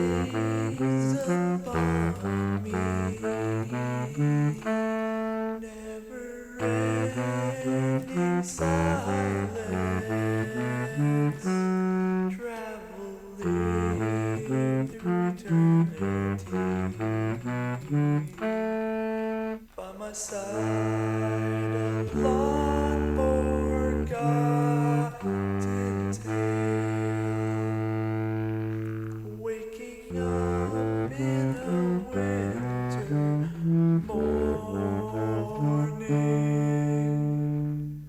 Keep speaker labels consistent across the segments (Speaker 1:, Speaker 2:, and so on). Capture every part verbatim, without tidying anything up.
Speaker 1: gaze upon me, never-ending silence, traveling through eternity. By my side, a long forgotten tale, waking up in a winter morning,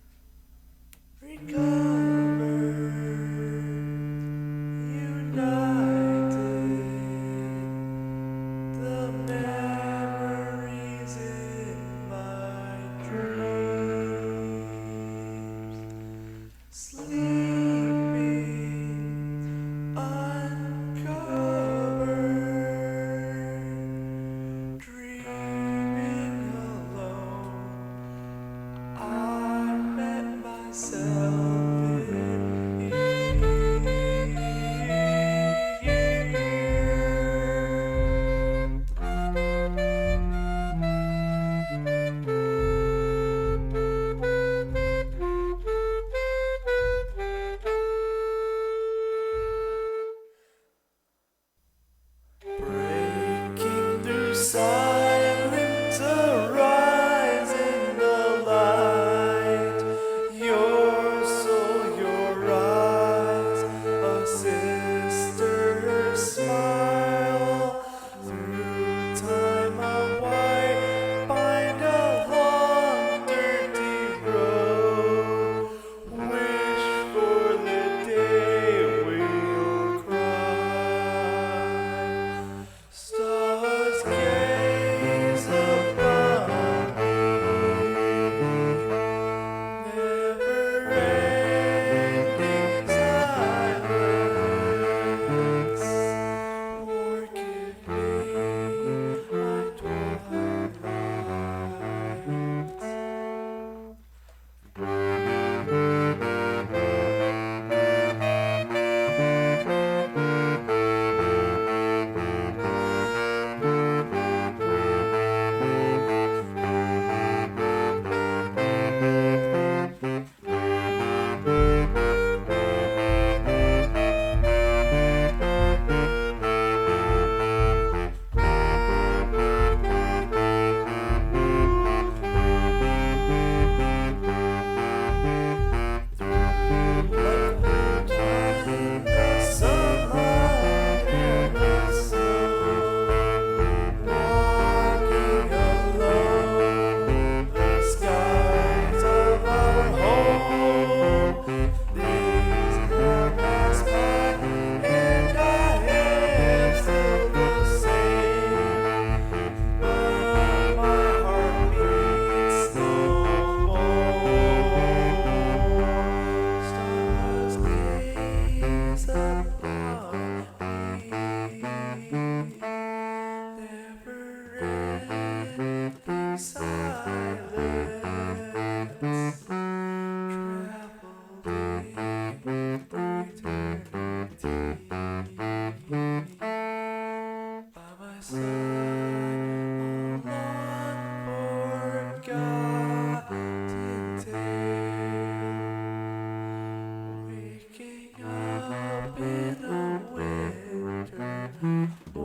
Speaker 1: recovered, united, the memories in my dreams, sleeping uncovered, dreaming alone. I met myself in breaking through silence, arise in the light. Your soul, your eyes, a sister's smile. Through time, a white bind along dirty road. Wish for the day we'll cry. Stars gaze upon me, never-ending silence. Forgive me, my twilight. Silence, traveling eternity. By my side, a long forgotten tale, waking up in a winter